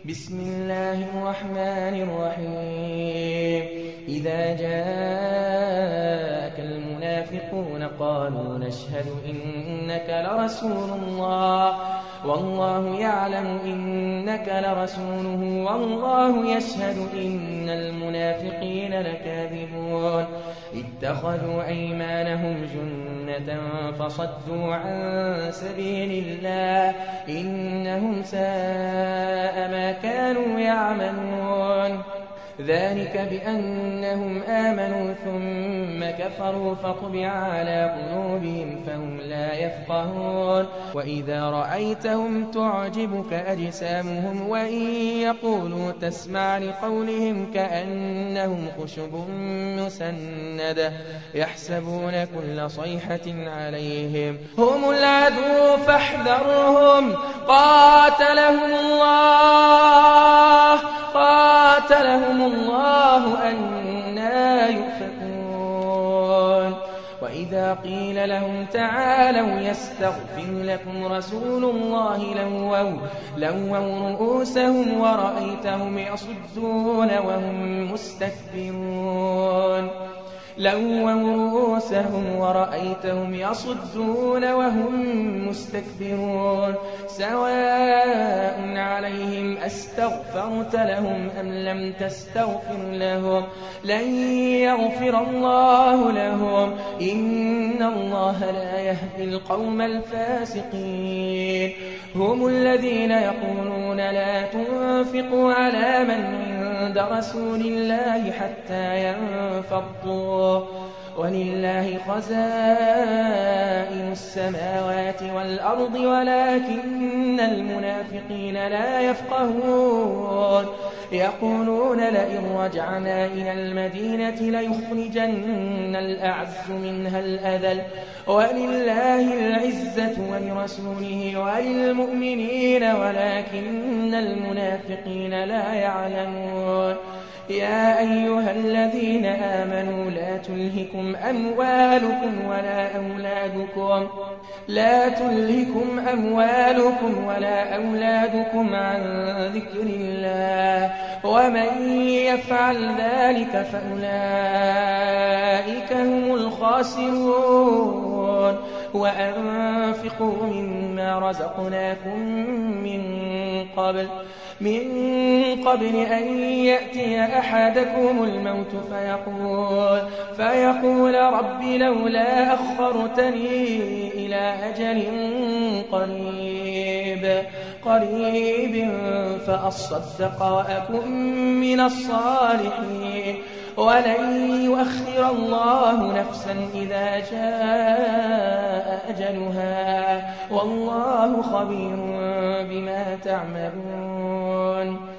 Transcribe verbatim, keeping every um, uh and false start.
بسم الله الرحمن الرحيم إذا جاءك المنافقون قالوا نشهد إنك لرسول الله والله يعلم إنك لرسوله والله يشهد إن المنافقين لكاذبون اتخذوا أيمانهم جنة فصدوا عن سبيل الله إنهم ساء ما كانوا يعملون ذلك بأنهم آمنوا ثم كفروا فطبع على قلوبهم فهم لا يفقهون وإذا رأيتهم تعجبك أجسامهم وإن يقولوا تسمع لقولهم كأنهم خشب مسندة يحسبون كل صيحة عليهم هم العدو فاحذرهم قاتلهم الله قاتلهم الله أنى يؤفكون وإذا قيل لهم تعالوا يستغفر لكم رسول الله لووا, لووا رؤوسهم ورأيتهم يصدون وهم مستكبرون لووا رؤوسهم ورأيتهم يصدون وهم مستكبرون سواء عليهم أستغفرت لهم أم لم تستغفر لهم لن يغفر الله لهم إن الله لا يهدي القوم الفاسقين هم الذين يقولون لا تنفقوا على من عند رسول الله حتى ينفضوا ولله خزائن السماوات والأرض ولكن المنافقين لا يفقهون يقولون لئن رجعنا إلى المدينة ليخرجن الأعز منها الأذل ولله العزة ولرسوله وللمؤمنين ولكن المنافقين لا يعلمون يا أيها الذين آمنوا لا تلهكم أموالكم ولا أولادكم لا تلهكم أموالكم ولا أولادكم عن ذكر الله ومن يفعل ذلك فأولئك هم الخاسرون وأنفقوا مما رزقناكم من قبل من قبل أن يأتي أحدكم الموت فيقول, فيقول رب لولا أخرتني إلى أجل قريب قريب فأصدق وأكن من الصالحين ولن يؤخر الله نفسا إذا جاء أجلها والله خبير بما تعملون